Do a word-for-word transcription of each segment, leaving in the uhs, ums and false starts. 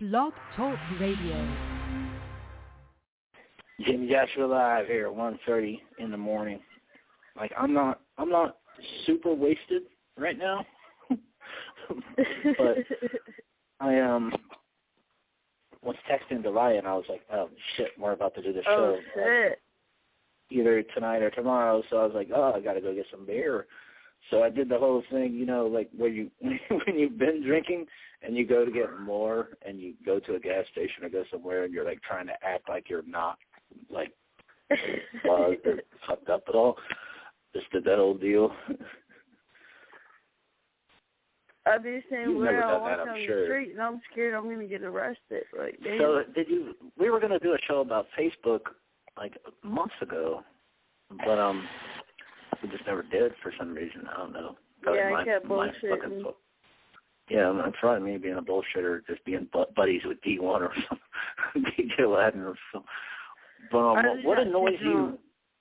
Blog Talk Radio. Jimmy Joshua Live here at one thirty in the morning. Like, I'm not I'm not super wasted right now. But I um was texting Delia and I was like, oh shit, we're about to do the oh, show. Shit. Like, either tonight or tomorrow, so I was like, oh, I gotta go get some beer. So I did the whole thing, you know, like where you when you've been drinking and you go to get more and you go to a gas station or go somewhere and you're like trying to act like you're not like buzzed or fucked up at all. Just did that old deal. I'd be saying, You've well, never I done walk that, I'm down sure. the street and I'm scared I'm going to get arrested. Like, damn. So did you? We were gonna do a show about Facebook like months ago, but um, we just never did for some reason. I don't know. Probably yeah, my, I kept my bullshitting. fucking, yeah, I'm trying me being a bullshitter, just being buddies with D one or something, D J Latin or something. But um, what, what annoys you?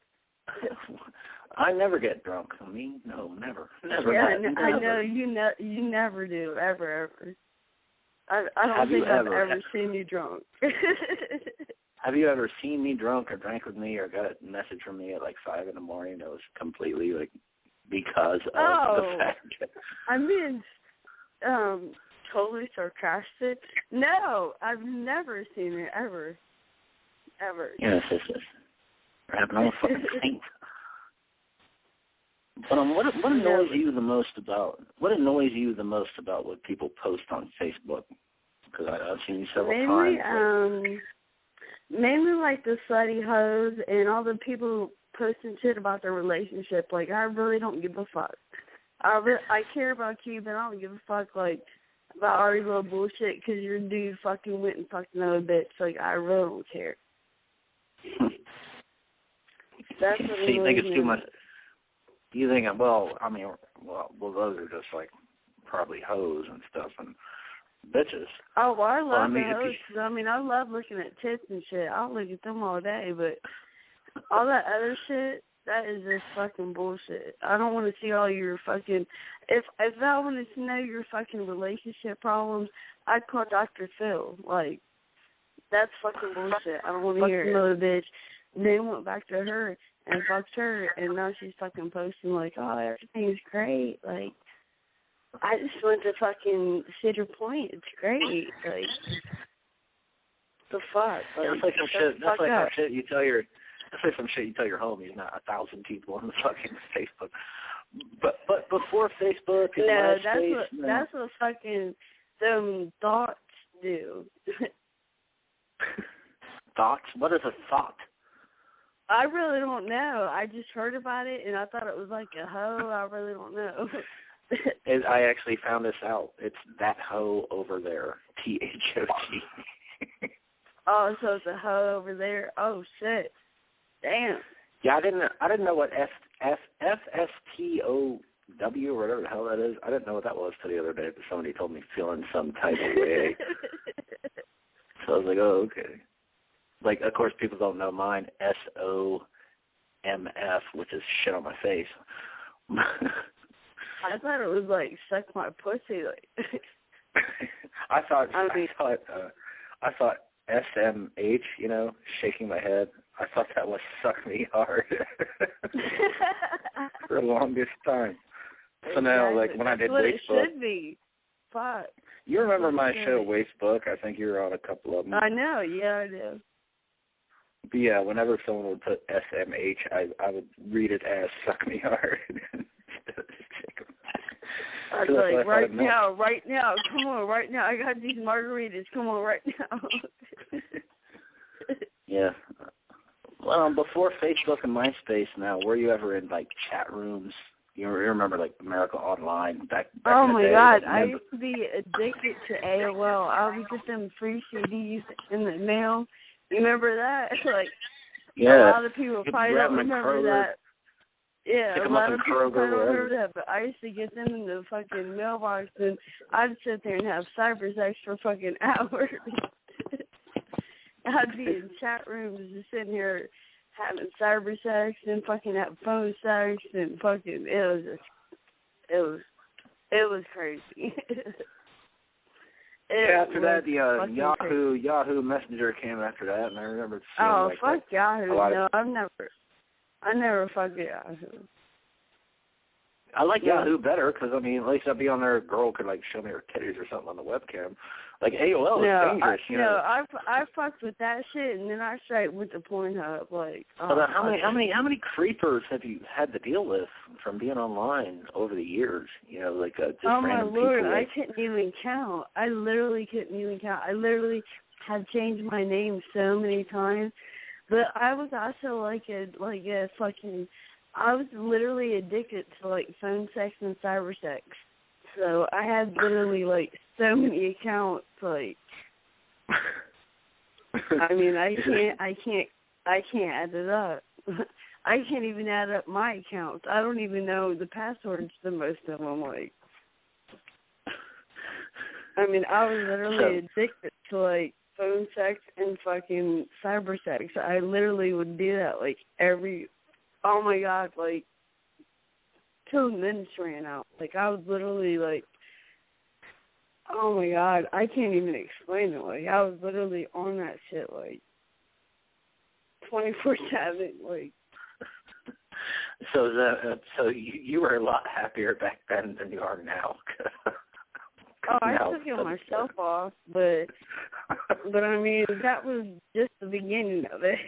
I never get drunk. I mean, no, never, never. Yeah, never. I know you. Ne- you never do, ever, ever. I, I don't Have think you I've ever, ever seen you drunk. Have you ever seen me drunk or drank with me or got a message from me at like five in the morning that was completely like because of oh, the fact that I'm being um, totally sarcastic. No, I've never seen it ever, ever. Yes, yes, yes. We're having all the fucking thing. But um, what what annoys you the most about what annoys you the most about what people post on Facebook? Because I've seen you several mainly, times. um, mainly like the slutty hoes and all the people posting shit about their relationship. Like, I really don't give a fuck. I re- I care about you, but I don't give a fuck like about all your little bullshit because your dude fucking went and fucked another bitch. Like, I really don't care. That's what So you think it's me. too much? You think, well, I mean, well, well, those are just like probably hoes and stuff and bitches. Oh, well, I love well, I mean, the hoes. you, I mean, I love looking at tits and shit. I'll look at them all day, but all that other shit, that is just fucking bullshit. I don't want to see all your fucking. If if I wanted to know your fucking relationship problems, I'd call Doctor Phil. Like, that's fucking bullshit. I don't want to hear another bitch. Then went back to her and fucked her, and now she's fucking posting like, oh, everything's great. Like, I just went to fucking Cedar Point. It's great. Like, the fuck? Like, that's like some shit. That's like up. some shit you tell your. That's like some shit you tell your homies, not a thousand people on the fucking Facebook. But but before Facebook and no, MySpace, that's what no. that's what fucking them thoughts do. Thoughts? What is a thought? I really don't know. I just heard about it, and I thought it was like a hoe. I really don't know. it, I actually found this out. It's that hoe over there. T H O T. Oh, so it's a hoe over there. Oh shit! Damn. Yeah, I didn't. I didn't know what F F F S T O W or whatever the hell that is. I didn't know what that was till the other day. But somebody told me feeling some type of way. So I was like, oh, okay. Like, of course, people don't know mine, S O M F, which is shit on my face. I thought it was like suck my pussy. Like. I thought I, I, mean, thought uh, I thought S M H, you know, shaking my head. I thought that was suck me hard for the longest time. So exactly. now, like when I did That's Wastebook, what it should be. Fuck. You remember my show Wastebook? I think you were on a couple of them. I know. Yeah, I do. But yeah, whenever someone would put S M H, I I would read it as suck me hard. I was like, right now, right now, come on, right now. I got these margaritas. Come on, right now. Yeah. Well, before Facebook and MySpace now, were you ever in, like, chat rooms? You remember, like, America Online back, back oh, in the my day? God. Like, I used to be addicted to A O L. I would get them free C Ds in the mail. You remember that? Like, yeah. A lot of people probably don't remember that. Yeah, a lot of people probably don't remember that, but I used to get them in the fucking mailbox, and I'd sit there and have cyber sex for fucking hours. I'd be in chat rooms just sitting here having cyber sex and fucking having phone sex and fucking, it was just, it was, it was crazy. It yeah, after that, the uh, Yahoo crazy. Yahoo Messenger came after that, and I remember seeing Oh, like fuck that, Yahoo. a lot No, of, I've never, I never fucked Yahoo. I like Yeah. Yahoo better because, I mean, at least I'd be on there, a girl could, like, show me her titties or something on the webcam. Like, A O L is no, dangerous, I, you no, know. I, I fucked with that shit, and then I straight went to Pornhub, like, oh, But, uh, how many okay. how many how many creepers have you had to deal with from being online over the years? You know, like uh, just Oh, my random Lord, people. I Like, couldn't even count. I literally couldn't even count. I literally have changed my name so many times. But I was also like a, like a fucking, I was literally addicted to, like, phone sex and cyber sex. So I had literally, like, so many accounts, like, I mean, I can't, I can't, I can't add it up. I can't even add up my accounts. I don't even know the passwords to most of them. Like, I mean, I was literally addicted to like phone sex and fucking cyber sex. I literally would do that like every. Oh my god, like till the minutes ran out. Like I was literally like. Oh my god, I can't even explain it. Like I was literally on that shit like twenty-four seven. Like so the uh, so you, you were a lot happier back then than you are now. oh, I now, took it myself off, but but I mean that was just the beginning of it.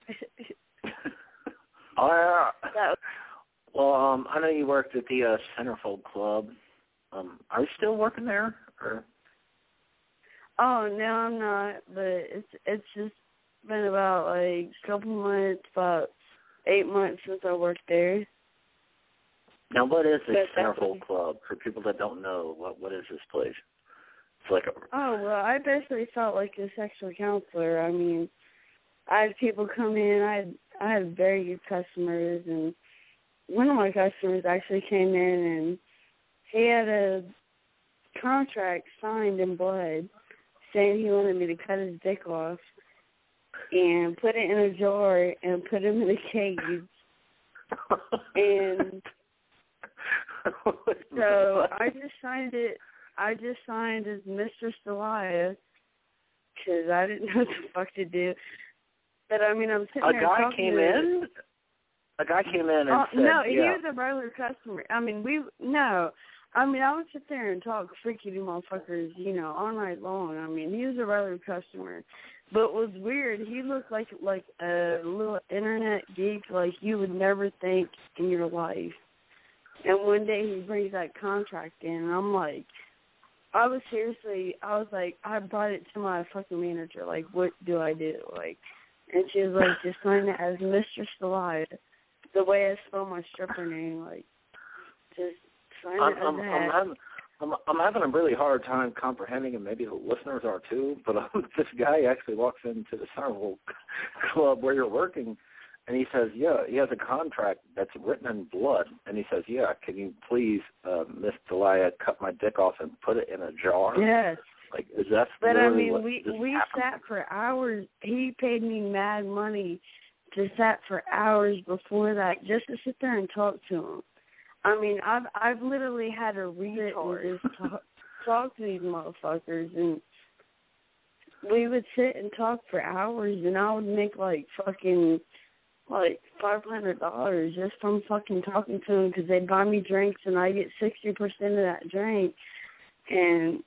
Oh yeah. That was, well, um, I know you worked at the uh, Centerfold Club. Um, are you still working there? Or? oh no, I'm not. But it's it's just been about like a couple months, about eight months since I worked there. Now, what is this But Centerfold Club? For people that don't know, what what is this place? It's like a. Oh well, I basically felt like a sexual counselor. I mean, I had people come in. I had I had very good customers, and one of my customers actually came in and he had a contract signed in blood saying he wanted me to cut his dick off and put it in a jar and put him in a cage. And so I just signed it. I just signed as Mistress Delia because I didn't know what the fuck to do. But I mean, I'm sitting a there guy talking came to in. A guy came in and uh, said, "No, yeah. he was a regular customer. I mean, we no." I mean, I would sit there and talk freaky to motherfuckers, you know, all night long. I mean, he was a regular customer. But what was weird, he looked like like a little internet geek like you would never think in your life. And one day he brings that contract in, and I'm like, I was seriously, I was like, I brought it to my fucking manager, like, what do I do? Like, and she was like, just sign it as Mistress Delia, the way I spell my stripper name, like, just sign I'm, it as I'm, that. I'm, having, I'm, I'm having a really hard time comprehending, and maybe the listeners are too, but um, this guy actually walks into the Centerfold Club where you're working, and he says, yeah, he has a contract that's written in blood, and he says, yeah, can you please, uh, Miss Delia, cut my dick off and put it in a jar? Yes. Like, is that But I really mean, what we this we happened? sat for hours. He paid me mad money to sat for hours before that just to sit there and talk to him. I mean, I've I've literally had to read it and just talk, talk to these motherfuckers, and we would sit and talk for hours, and I would make like fucking like five hundred dollars just from fucking talking to them because they'd buy me drinks and I get sixty percent of that drink, and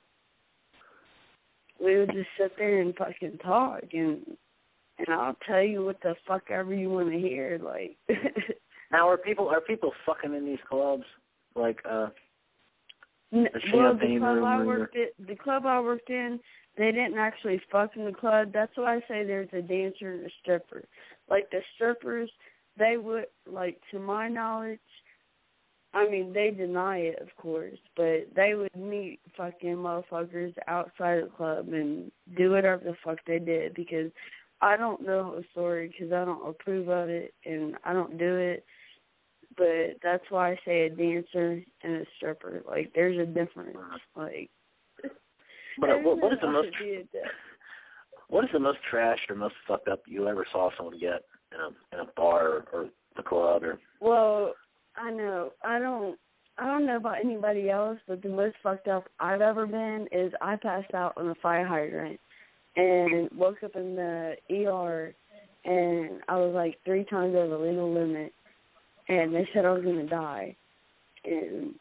we would just sit there and fucking talk, and and I'll tell you what the fuck ever you want to hear, like. Now, are people are people fucking in these clubs? Like, uh, N- the well, the champagne club room I or worked at, the club I worked in, they didn't actually fuck in the club. That's why I say there's a dancer and a stripper. Like the strippers, they would, like, to my knowledge, I mean, they deny it, of course, but they would meet fucking motherfuckers outside of the club and do whatever the fuck they did, because I don't know the story because I don't approve of it and I don't do it. But that's why I say a dancer and a stripper. Like, there's a difference. Like, But uh, what, what is the most idea that- what is the most trashed or most fucked up you ever saw someone get in a in a bar or, or the club or? Well, I know I don't I don't know about anybody else, but the most fucked up I've ever been is I passed out on a fire hydrant and woke up in the E R, and I was like three times over the legal limit, and they said I was gonna die, and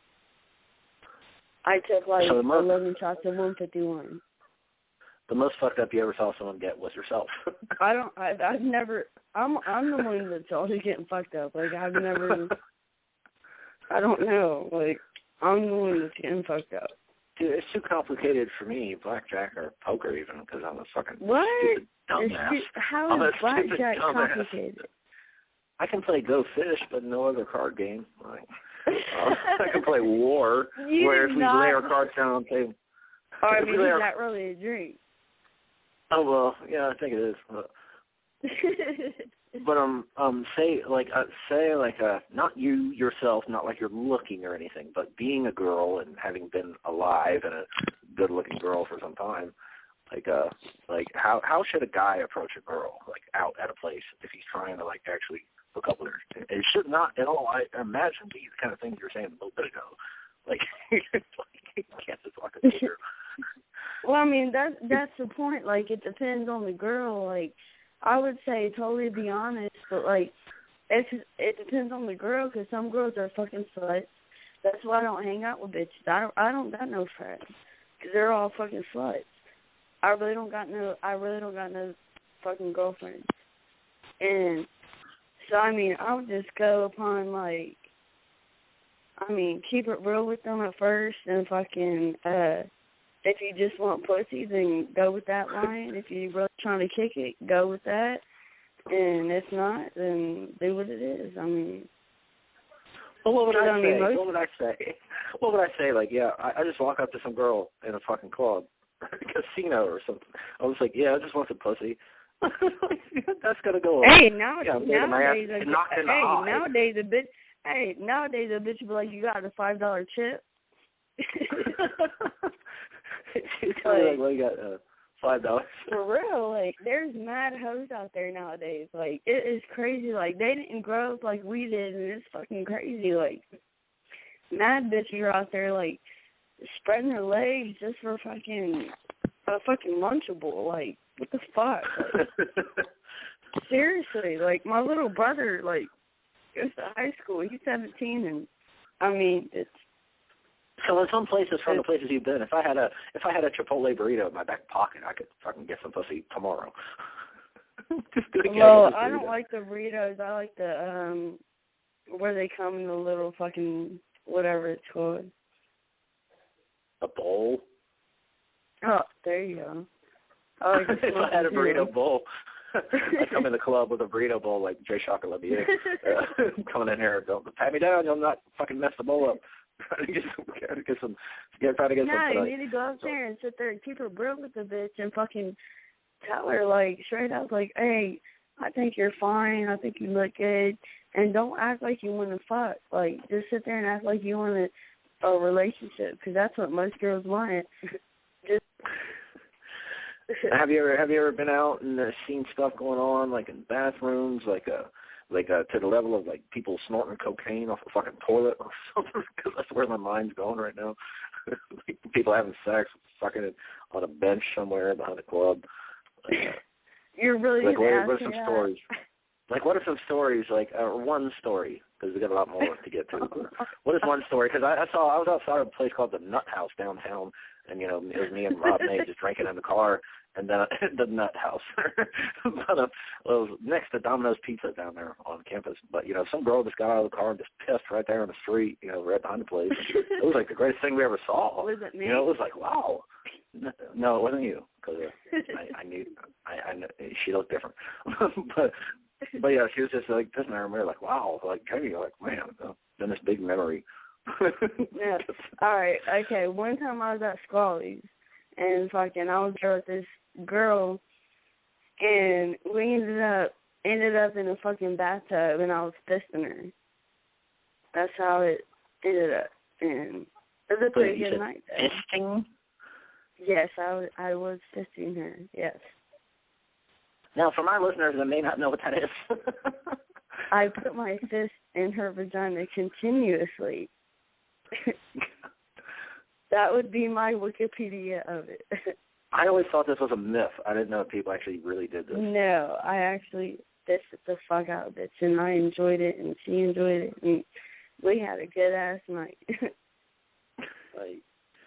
I took like so most, eleven shots of one fifty-one. The most fucked up you ever saw someone get was yourself. I don't. I, I've never. I'm. I'm the one that's always getting fucked up. Like I've never. I don't know. Like I'm the one that's getting fucked up. Dude, it's too complicated for me, blackjack or poker even, because I'm a fucking what? stupid dumbass. Stu- how I'm is a blackjack stupid dumbass. complicated? I can play Go Fish, but no other card game. Like, uh, I can play War, you where if we not... lay our cards down on the table. Oh, I mean, is our... that really a drink? Oh well, yeah, I think it is. But, but um, um, say like uh, say like uh, not you yourself, not like you're looking or anything, but being a girl and having been alive and a good-looking girl for some time, like uh, like how how should a guy approach a girl like out at a place if he's trying to like actually hook up with her? It should not at all. I imagine be the kind of things you were saying a little bit ago, like, like you can't just walk a her. Well, I mean, that that's the point. Like, it depends on the girl. Like, I would say totally be honest, but, like, it's, it depends on the girl because some girls are fucking sluts. That's why I don't hang out with bitches. I don't, I don't got no friends because they're all fucking sluts. I really don't got no, I really don't got no fucking girlfriends. And so, I mean, I would just go upon, like, I mean, keep it real with them at first and fucking, uh, if you just want pussy, then go with that line. If you're really trying to kick it, go with that. And if not, then do what it is. I mean, well, what would I, I say? mean, most... What would I say? What would I say? Like, yeah, I, I just walk up to some girl in a fucking club, casino or something. I was like, yeah, I just want some pussy. That's gonna go. Hey, now, yeah, nowadays, a, hey, nowadays a bitch. Hey, nowadays a bitch will be like, you got a five dollar chip. She's kind of like, well, you got uh, five dollars. For real, like, there's mad hoes out there nowadays. Like, it is crazy. Like, they didn't grow up like we did, and it's fucking crazy. Like, mad bitches are out there, like, spreading their legs just for fucking a fucking Lunchable. Like, what the fuck? Like, seriously, like, my little brother, like, goes to high school. He's seventeen, and, I mean, it's... So in some places, from the places you've been, if I had a if I had a Chipotle burrito in my back pocket, I could fucking get some pussy tomorrow. Just well, I don't like the burritos. I like the um where they come in the little fucking whatever it's called. A bowl. Oh, there you go. I like if I had a burrito too. bowl, I come in the club with a burrito bowl like Jay Shocker LaBier. uh, coming in here, don't pat me down. You'll not fucking mess the bowl up. Trying to get some, trying to get some, get, trying to get no, some. No, you need to go up there and sit there and keep her real with the bitch and fucking tell her, like, straight up, like, hey, I think you're fine. I think you look good. And don't act like you want to fuck. Like, just sit there and act like you want a, a relationship because that's what most girls want. just. have you ever have you ever been out and uh, seen stuff going on, like in bathrooms, like a. Like uh, to the level of like people snorting cocaine off a fucking toilet or something, because that's where my mind's going right now. Like people having sex, fucking on a bench somewhere behind a club. Like, uh, You're really like what, what are some that. stories? Like what are some stories? Like uh, one story, because we got a lot more to get to. What is one story? Because I, I saw I was outside of a place called the Nut House downtown, and you know it was me and Rob May just drinking in the car. And then uh, the Nut House, but, uh, well, it was next to Domino's Pizza down there on campus. But you know, some girl just got out of the car and just pissed right there on the street, you know, right behind the place. It was like the greatest thing we ever saw. Was it me? You know, it was like wow. No, it wasn't you, because uh, I, I knew I, I knew, she looked different. but but yeah, she was just like this, and I remember like wow, like Kenny, like man, uh, then this big memory. Yeah. All right. Okay. One time I was at Scully's, and fucking I was there with this girl, and we ended up ended up in a fucking bathtub, and I was fisting her. That's how it ended up, and it was a pretty good night. Though. Fisting? Yes, I was, I was fisting her. Yes. Now, for my listeners that may not know what that is, I put my fist in her vagina continuously. That would be my Wikipedia of it. I always thought this was a myth. I didn't know people actually really did this. No, I actually pissed the fuck out of it, and I enjoyed it, and she enjoyed it, and we had a good-ass night. Like,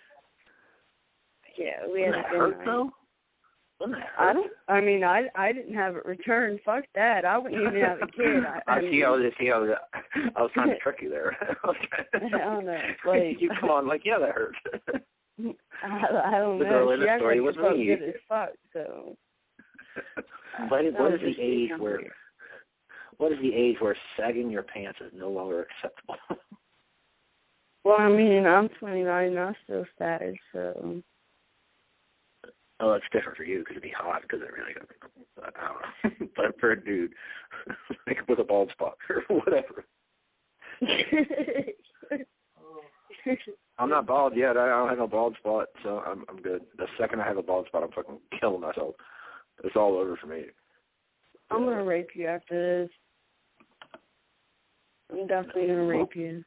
yeah, we had Wouldn't a that good hurt, night. though? Wouldn't that hurt? I don't. I mean, I I didn't have it returned. Fuck that. I wouldn't even have a kid. I, I, I mean, see. I was, see, I was, I was trying to trick you there. I don't know. Like, you come on, like, yeah, that hurt. I, I don't the know. girl in She the story actually was felt me. good as fuck. So. What is, That what was is the just age something where? weird. What is the age where sagging your pants is no longer acceptable? Well, I mean, I'm twenty-nine and I still sag, so. Oh, it's different for you because it'd be hot because it really. I don't know. But for a dude, like with a bald spot or whatever. I'm not bald yet. I don't have no bald spot, so I'm I'm good. The second I have a bald spot, I'm fucking killing myself. It's all over for me. I'm yeah. gonna rape you after this. I'm definitely gonna rape you.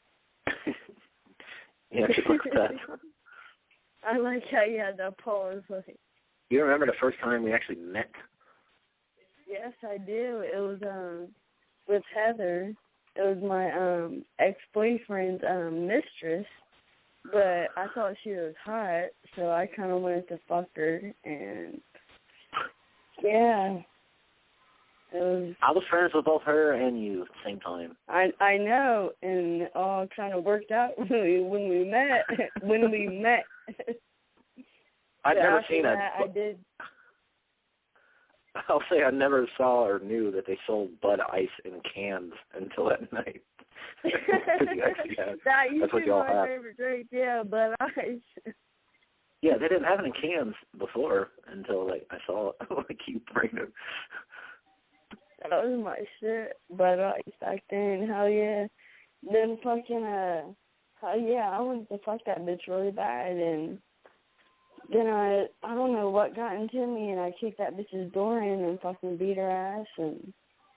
Yeah, she looks at that. I like how you had that pause. Like, you remember the first time we actually met? Yes, I do. It was um with Heather. It was my um ex-boyfriend's um mistress, but I thought she was hot, so I kind of wanted to fuck her, and yeah, it was. I was friends with both her and you at the same time. I I know, and it all kind of worked out when we when we met when we met. I've but never after seen that, a. I did. I'll say I never saw or knew that they sold Bud Ice in cans until that night. you actually had, that used that's what to be y'all my have. favorite drink, yeah, Bud Ice. Yeah, they didn't have it in cans before until like I saw it. Like you bring it. That was my shit, Bud Ice back then. Hell yeah. Then fucking uh, hell yeah, I wanted to fuck that bitch really bad, and then I I don't know what got into me, and I kicked that bitch's door in and fucking beat her ass, and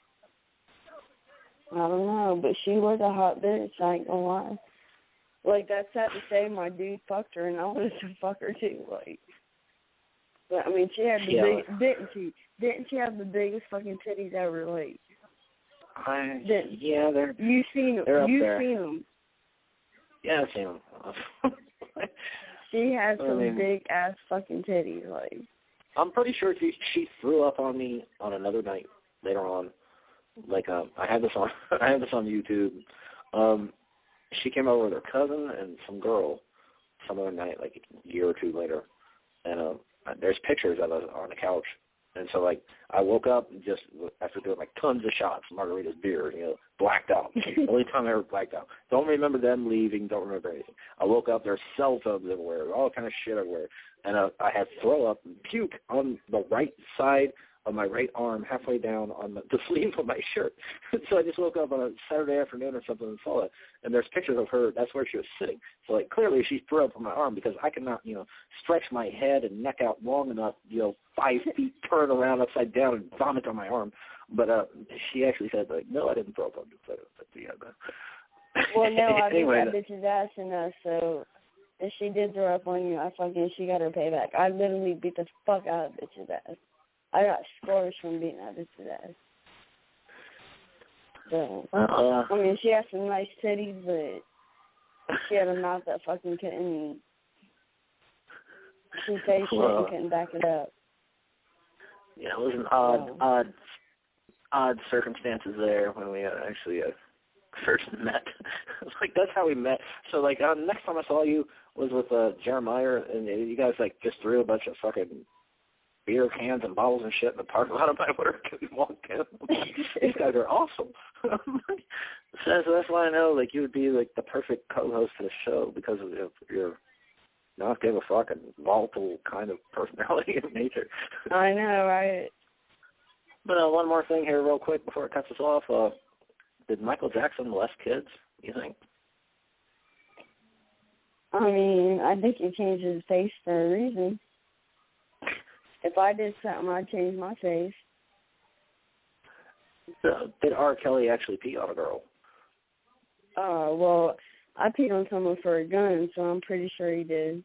I don't know, but she was a hot bitch, I ain't gonna lie. Like, that's sad to say my dude fucked her, and I wanted to fuck her too, like. But, I mean, she had the yeah. big, didn't she? Didn't she have the biggest fucking titties ever, like? I, didn't, yeah, they're, you seen them. they're up You there. seen them. Yeah, I've seen them. She had some I mean, big-ass fucking titties, like. I'm pretty sure she, she threw up on me on another night later on. Like, um, I have this on, I have this on YouTube. Um, she came over with her cousin and some girl some other night, like a year or two later. And um, there's pictures of us on the couch. And so, like, I woke up just after doing, like, tons of shots, margaritas, beer, you know, blacked out. The only time I ever blacked out. Don't remember them leaving. Don't remember anything. I woke up, there's cell phones everywhere, all kind of shit everywhere. And uh, I had throw up and puke on the right side of my right arm, halfway down on the, the sleeve of my shirt. So I just woke up on a Saturday afternoon or something and saw it. And there's pictures of her. That's where she was sitting. So, like, clearly she threw up on my arm because I cannot, you know, stretch my head and neck out long enough, you know, five feet, turn around upside down and vomit on my arm. But uh, she actually said, like, no, I didn't throw up on you. But, but, yeah, but. Well, no, I beat anyway, that bitch's ass enough, so if she did throw up on you, I fucking, she got her payback. I literally beat the fuck out of bitch's ass. I got scores from beating that bitch's ass. So, uh, I mean, she had some nice titties, but she had a mouth that fucking couldn't, she said shit well, and couldn't back it up. Yeah, it was an odd, so. odd, odd circumstances there when we uh, actually uh, first met. Like, that's how we met. So, like, uh, next time I saw you was with uh, Jeremiah, and you guys, like, just threw a bunch of fucking beer cans and bottles and shit in the parking lot of my work, and we walked in. These guys are awesome. so, so that's why I know, like, you would be, like, the perfect co-host for the show because of your not give a fuck and volatile kind of personality and nature. I know, right? But uh, one more thing here real quick before it cuts us off. Uh, did Michael Jackson molest kids, you think? I mean, I think he changed his face for a reason. If I did something, I'd change my face. So, did R. Kelly actually pee on a girl? Uh, well, I peed on someone for a gun, so I'm pretty sure he did.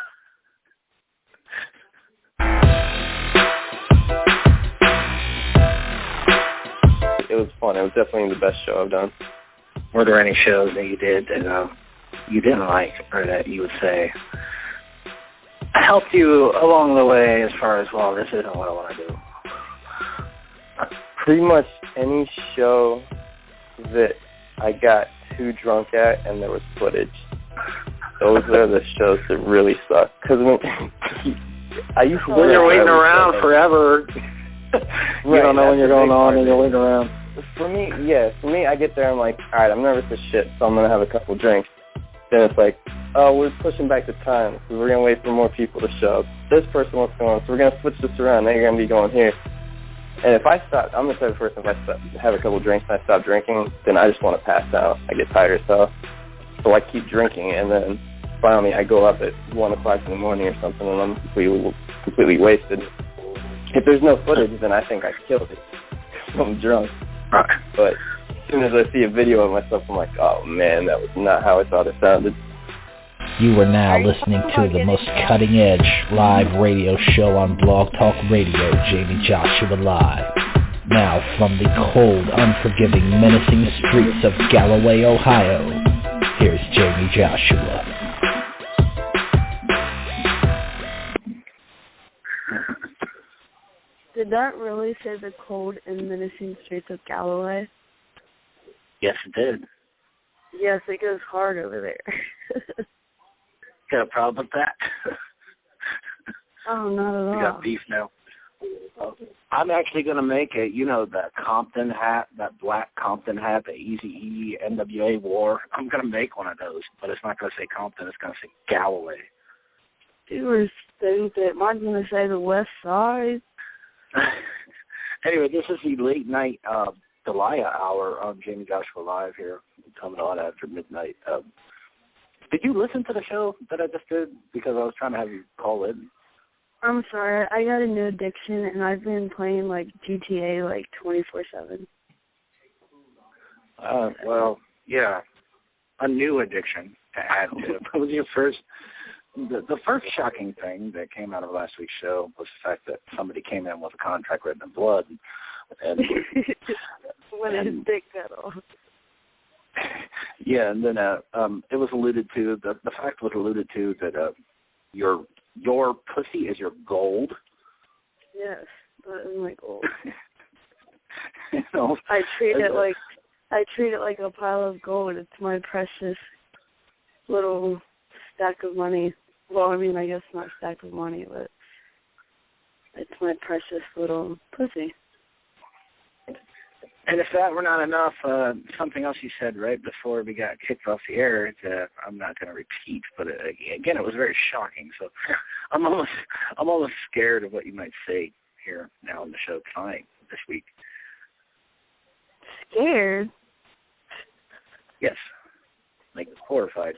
It was fun. It was definitely the best show I've done. Were there any shows that you did that uh, you didn't like, or that you would say helped you along the way as far as, well, this isn't what I want to do? Pretty much any show that I got too drunk at and there was footage, those are the shows that really suck. Because when I used to when you're waiting around forever, you right, don't know when you're going on and you're waiting around. For me, yeah, for me, I get there, I'm like, all right, I'm nervous as shit, so I'm going to have a couple drinks. Then it's like, oh, we're pushing back the time, so we're going to wait for more people to show up. This person wants to go on, so we're going to switch this around. Now you're going to be going here. And if I stop, I'm the type of person, if I stop, have a couple drinks and I stop drinking, then I just want to pass out. I get tired as hell. So I keep drinking, and then finally I go up at one o'clock in the morning or something, and I'm completely, completely wasted. If there's no footage, then I think I killed it. I'm drunk. But as soon as I see a video of myself, I'm like, oh man, that was not how I thought it sounded. You are now listening to the most cutting-edge live radio show on Blog Talk Radio, Jamie Joshua Live. Now from the cold, unforgiving, menacing streets of Galloway, Ohio, here's Jamie Joshua. Did that really say the cold and menacing streets of Galloway? Yes, it did. Yes, it goes hard over there. Got a problem with that? Oh, not at all. We got beef now. I'm actually going to make it, you know, the Compton hat, that black Compton hat that Eazy-E, N W A wore. I'm going to make one of those, but it's not going to say Compton. It's going to say Galloway. You were stupid. Mine's going to say the West Side. Anyway, this is the late night uh, Delia hour on Jamie Joshua Live here, coming on after midnight. Uh, did you listen to the show that I just did? Because I was trying to have you call in. I'm sorry. I got a new addiction, and I've been playing, like, G T A, like, twenty-four seven. Uh, well, yeah, a new addiction to add to. What was your first... The, the first shocking thing that came out of last week's show was the fact that somebody came in with a contract written in blood. And, when and, his dick got off. Yeah, and then uh, um, it was alluded to, the, the fact was alluded to that uh, your your pussy is your gold. Yes, that is my gold. You know, I treat it like I treat it like a pile of gold. It's my precious little stack of money. Well, I mean, I guess not stack of money, but it's my precious little pussy. And if that were not enough, uh, something else you said right before we got kicked off the air, that I'm not going to repeat, but uh, again, it was very shocking. So I'm almost, I'm almost scared of what you might say here now on the show tonight, this week. Scared? Yes, like horrified.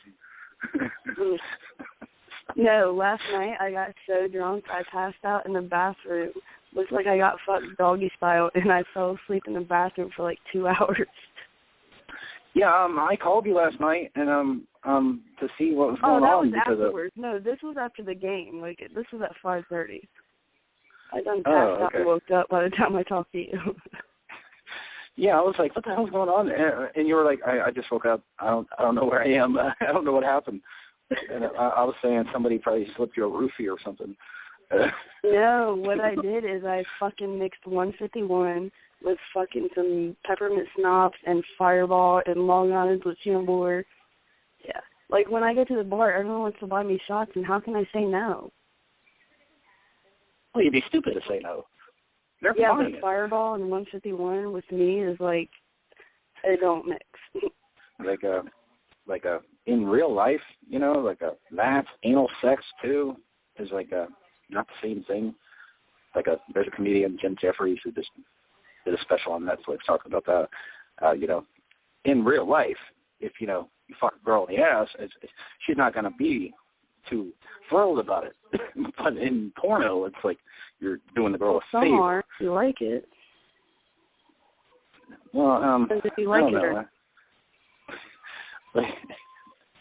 No, last night I got so drunk I passed out in the bathroom. Looked like I got fucked doggy style, and I fell asleep in the bathroom for like two hours. Yeah, um, I called you last night, and um, um, to see what was going on. Oh, that on. was afterwards. Of... No, this was after the game. Like this was at five thirty. I done passed oh, okay. out and woke up by the time I talked to you. Yeah, I was like, what the hell's going on? And, and you were like, I, I just woke up. I don't, I don't know where I am. I don't know what happened. And I, I was saying somebody probably slipped you a roofie or something. No, what I did is I fucking mixed one fifty-one with fucking some peppermint schnapps and Fireball and Long Island Lucianbor. Yeah. Like, when I go to the bar, everyone wants to buy me shots, and how can I say no? Well, you'd be stupid to say no. They're yeah, fine. but Fireball and one fifty-one with me is like, they don't mix. Like a, like a, in real life, you know, like a, that's anal sex, too, is like a, not the same thing. Like a, there's a comedian, Jim Jeffries, who just did a special on Netflix talking about that. Uh, you know, in real life, if, you know, you fuck a girl in the ass, it's, it's, she's not going to be too thrilled about it. But in porno, it's like you're doing the girl well, a some favor. are. You like it. Well, um, if you like I don't it know. or...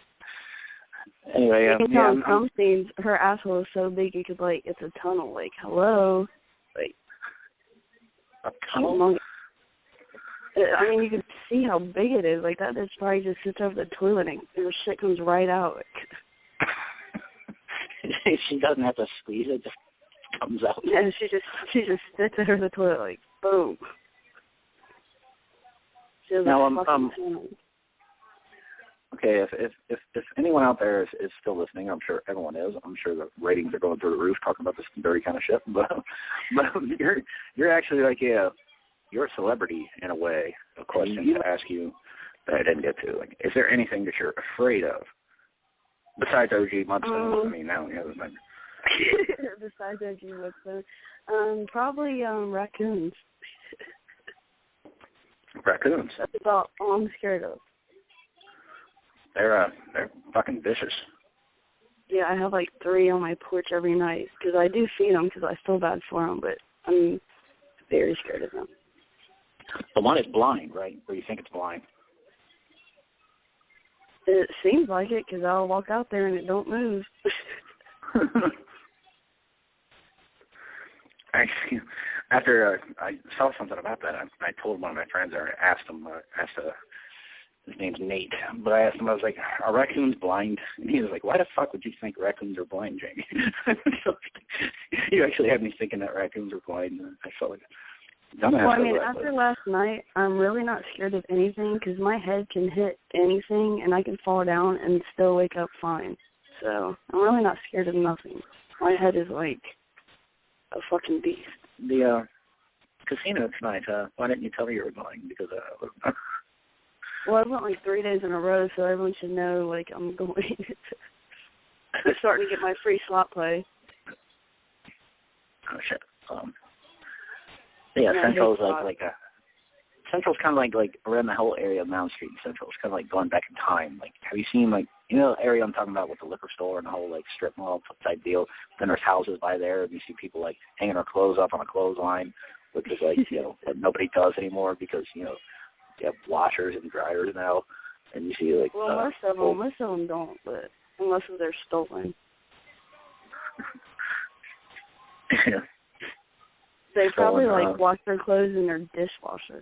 Anyway, um, you can yeah, tell I'm, in some scenes her asshole is so big you could like it's a tunnel. Like hello, like a tunnel. I mean, you can see how big it is. Like that bitch probably just sits over the toilet and her shit comes right out. She doesn't have to squeeze it; just comes out. Yeah, she just she just sits over the toilet like boom. She has now, a um, fucking um, tunnel. Okay, if, if if if anyone out there is, is still listening, I'm sure everyone is. I'm sure the ratings are going through the roof talking about this dirty kind of shit. But but you're you're actually like a you're a celebrity in a way. A question to ask you that I didn't get to. Like, is there anything that you're afraid of besides O G Mudstone? Um, I mean, now you know. Like, besides O G Mudstone, um, probably um raccoons. Raccoons. That's about all I'm scared of. They're uh, they're fucking vicious. Yeah, I have like three on my porch every night because I do feed them because I feel bad for them, but I'm very scared of them. The one is blind, right? Or you think it's blind? It seems like it because I'll walk out there and it don't move. Actually, after uh, I saw something about that, I, I told one of my friends, or asked him, uh, asked uh, his name's Nate, but I asked him, I was like, are raccoons blind? And he was like, why the fuck would you think raccoons are blind, Jamie? So, you actually had me thinking that raccoons are blind. I felt like dumbass. Well, I mean, that, after but... last night, I'm really not scared of anything because my head can hit anything and I can fall down and still wake up fine. So I'm really not scared of nothing. My head is like a fucking beast. The uh, casino tonight, uh, why didn't you tell me you were going? Because uh, well, I went like three days in a row, so everyone should know, like, I'm going. I'm starting to get my free slot play. Oh, shit. Um, yeah, yeah, Central's like, like a, Central's kind of like, like around the whole area of Mound Street. Central's kind of like going back in time. Like, have you seen, like, you know the area I'm talking about with the liquor store and the whole, like, strip mall type deal? Then there's houses by there, and you see people, like, hanging their clothes up on a clothesline, which is, like, you know, what nobody does anymore because, you know, you have washers and dryers now, and you see, like... Well, uh, most of them, old... most of them don't, but unless they're stolen. Yeah. They probably, Stolen, like, uh... wash their clothes in their dishwasher.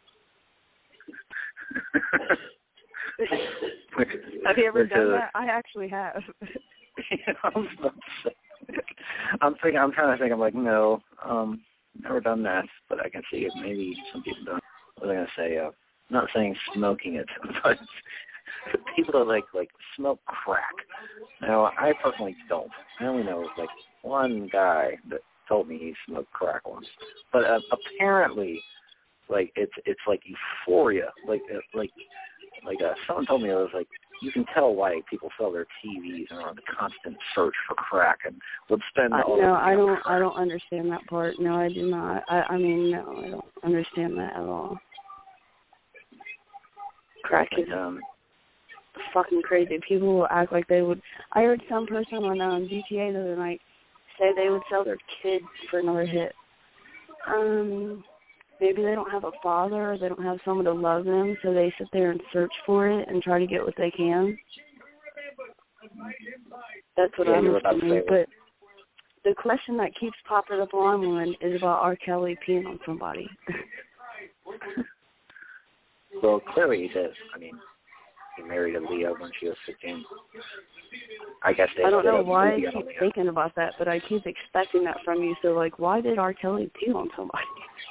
which, have you ever which, done uh, that? I actually have. Yeah, I was about to say. I'm thinking. I'm trying to think. I'm like, no, um, never done that, but I can see it. Maybe some people don't. What was I gonna say? Uh, not saying smoking it, but people that like like smoke crack. Now, I personally don't. I only know like one guy that told me he smoked crack once, but uh, apparently, like it's it's like euphoria. Like uh, like like uh, someone told me it was like. You can tell why people sell their T Vs and are on the constant search for crack and would spend Uh, all. no, the I don't. I don't understand that part. No, I do not. I, I mean, no, I don't understand that at all. Crack is um, fucking crazy. People will act like they would. I heard some person on um, G T A the other night say they would sell their kid for another hit. Um. Maybe they don't have a father or they don't have someone to love them, so they sit there and search for it and try to get what they can. That's what yeah, I'm assuming. But the question that keeps popping up on one is about R. Kelly peeing on somebody. Well, clearly he did. I mean, he married Aaliyah when she was fifteen. I guess they I don't know did why I movie keep on thinking about that, but I keep expecting that from you. So, like, why did R. Kelly pee on somebody?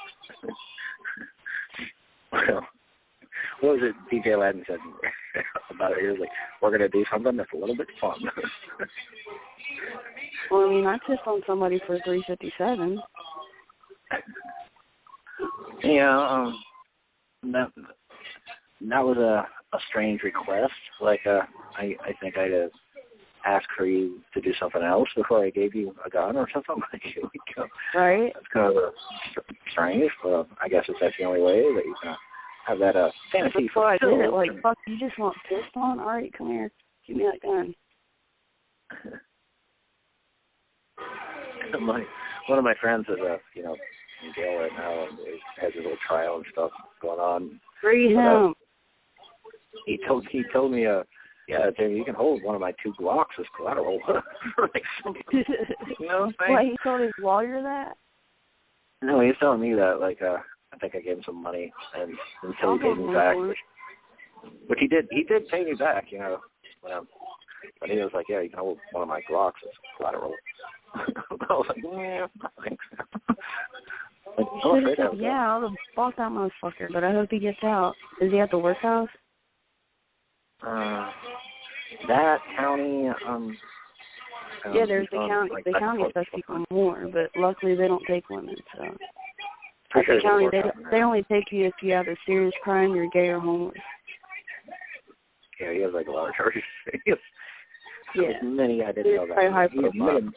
Well, what was it D J Aladdin said about it? He was like, we're going to do something that's a little bit fun. Well, I mean, I pissed on somebody for three fifty-seven. Yeah, um, that, that was a, a strange request. Like, uh, I, I think I'd have asked for you to do something else before I gave you a gun or something. Like, right? That's kind of a, strange, but I guess it's that's the only way that you can have that uh, fantasy. Before I did it, like, fuck, you just want pissed on? All right, come here. Give me that gun. my, one of my friends is, uh, you know, in jail right now and he has his little trial and stuff going on. Free him. But, uh, he told he told me uh yeah, dude, you can hold one of my two Glocks as collateral. Like, you know what I'm saying? What, he told his lawyer that? No, he's telling me that, like, uh, I think I gave him some money, and until he I'll paid me hold back, one. which, which he did, he did pay me back, you know, when I, but he was like, yeah, you can hold one of my Glocks as collateral. I was like, yeah, thanks. Like, You I'm should have afraid said, of yeah, I'll boss that motherfucker, but I hope he gets out. Is he at the workhouse? Uh, that county, um, um Yeah, there's the um, county. like, The county court, affects people more, but luckily they don't take women, so. For At sure the county, the they, courthouse, they only take you if you have a serious crime, you're gay or homeless. Yeah, he has like a lot of charges. he has Yeah. many, I didn't He's know that. very high He profile. admitted,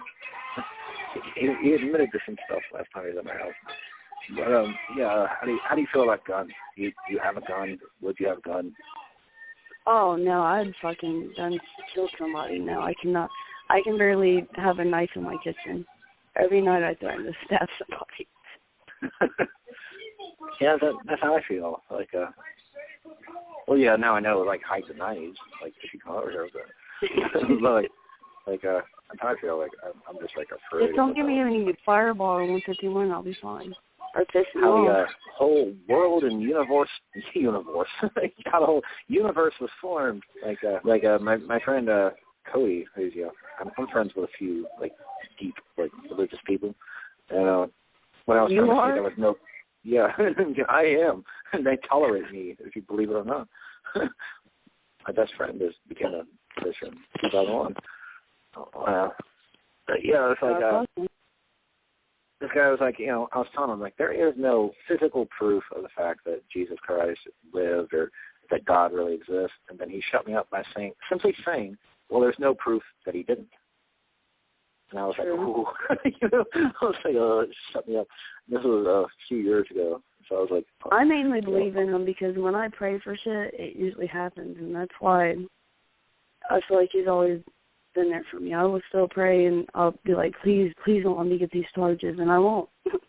he, he admitted to some stuff last time he was at my house. But um, yeah, how do you, how do you feel about guns? Do you, do you have a gun? Would you have a gun? Oh, no, I'd fucking done killed somebody. No, I cannot. I can barely have a knife in my kitchen. Every night I threaten to stab somebody. Yeah, that, that's how I feel. Like, uh, well, yeah, now I know, like, hides and knives, like, if you come over here, but, but like, like, uh, that's how I feel. Like, I'm, I'm just, like, afraid. Just don't of give me any fireball or one fifty-one, I'll be fine. Or piss me how the off. uh, whole world and universe, universe, how the whole universe was formed. Like, uh, like uh, my my friend uh, Cody, who's you know, I'm, I'm friends with a few like deep like religious people, and uh, when I was You trying to are? see, there was no, yeah, I am, and they tolerate me, if you believe it or not. My best friend is became a Christian in two thousand one. Uh, but yeah, it's like. Uh, This guy was like, you know, I was telling him, like, there is no physical proof of the fact that Jesus Christ lived or that God really exists. And then he shut me up by saying, simply saying, well, there's no proof that he didn't. And I was like, ooh. you know, I was like, oh, shut me up. This was a few years ago. So I was like, oh. I mainly believe in him because when I pray for shit, it usually happens. And that's why I feel like he's always been there for me. I will still pray and I'll be like, please, please don't let me get these charges, and I won't.